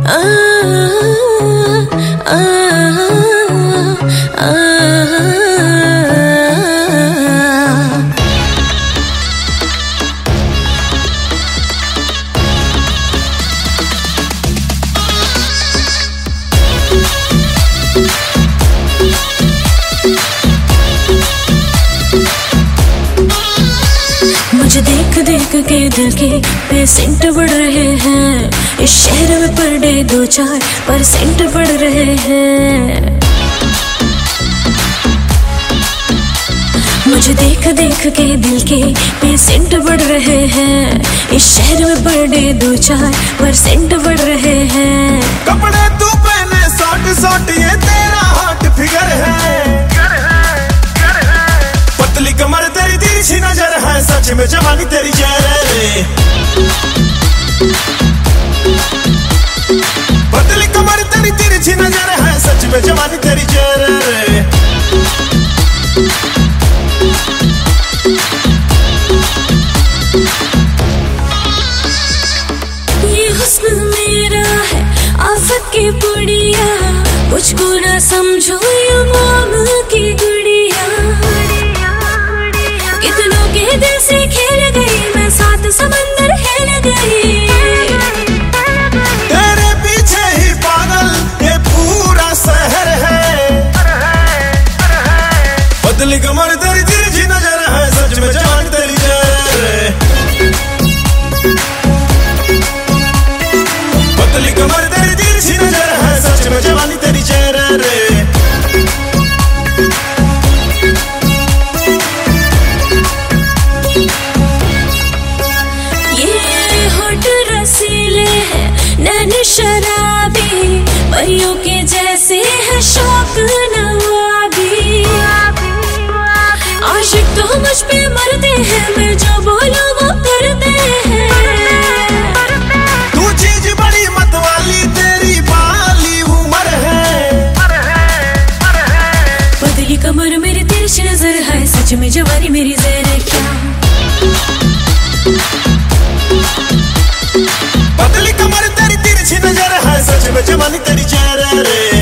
मुझे देख देख के दिल के पेशेंट बढ़ रहे हैं। इस शहर में पर डे 2-4% बढ़ रहे हैं। मुझे देख देख के दिल के पेशेंट बढ़ रहे हैं। इस शहर में पर डे 2-4% बढ़ रहे हैं। कपड़े तू पहने शॉर्ट ये तेरा हॉट फिगर है। पतली कमर तेरी तिरछी नजर है, सच में जवानी तेरी जहर है। पतली कमर तेरी तिरछी नजर है, सच में जवानी तेरी जहर है। ये हुस्न मेरा है आफत की पुड़िया, मुझको ना समझो ये मोम की गुड़िया। कितनों के दिल से खेल गई मैं, सात समंदर हिल गई। तेरे पीछे ही पागल ये पूरा शहर है। पतली कमर तेरी तिरछी नजर है, सच में जवानी तेरी जहर है। पतली कमर तेरी तिरछी नजर है, सच में जवानी तेरी जहर है। नैन शराबी परियों के जैसे है शौक नवाबी। आशिक तो मुझ पे मरते हैं, मैं जो बोलूं वो करते हैं। तू चीज बड़ी मतवाली तेरी बाली उम्र है। पतली कमर मेरी तिरछी नजर है, सच में जवानी मेरी ज़हर है क्या। पतली कमर तेरी तिरछी नजर है, सच में जवानी तेरी जहर है।